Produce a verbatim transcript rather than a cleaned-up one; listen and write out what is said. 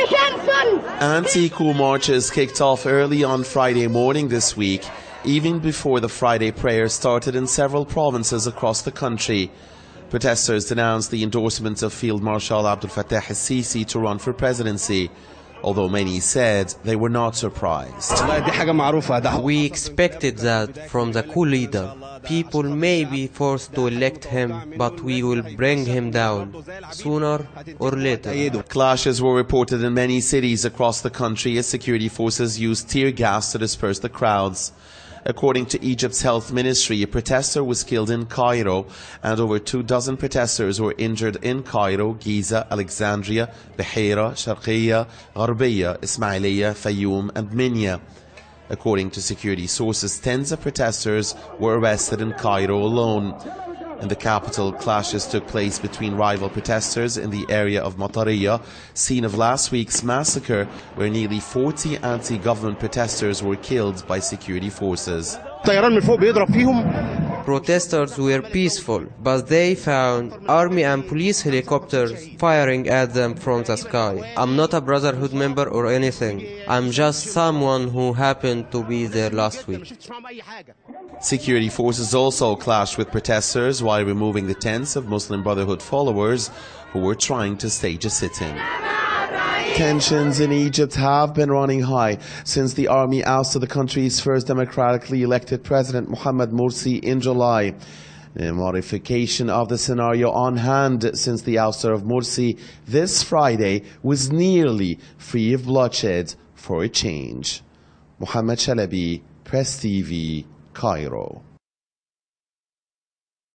Anti-coup marches kicked off early on Friday morning this week, even before the Friday prayer started in several provinces across the country. Protesters denounced the endorsement of Field Marshal Abdel Fattah al-Sisi to run for presidency, although many said they were not surprised. We expected that from the coup leader. People may be forced to elect him, but we will bring him down, sooner or later. Clashes were reported in many cities across the country as security forces used tear gas to disperse the crowds. According to Egypt's health ministry, a protester was killed in Cairo and over two dozen protesters were injured in Cairo, Giza, Alexandria, Beheira, Sharqiya, Gharbiya, Ismailiyya, Fayoum and Minya. According to security sources, tens of protesters were arrested in Cairo alone. In the capital, clashes took place between rival protesters in the area of Matariya, scene of last week's massacre where nearly forty anti-government protesters were killed by security forces. Protesters were peaceful, but they found army and police helicopters firing at them from the sky. I'm not a Brotherhood member or anything. I'm just someone who happened to be there last week. Security forces also clashed with protesters while removing the tents of Muslim Brotherhood followers who were trying to stage a sit-in. Tensions in Egypt have been running high since the army ousted the country's first democratically elected president, Mohamed Morsi, in July. A modification of the scenario on hand since the ouster of Morsi this Friday was nearly free of bloodshed for a change. Mohammed Shalabi, Press T V, Cairo.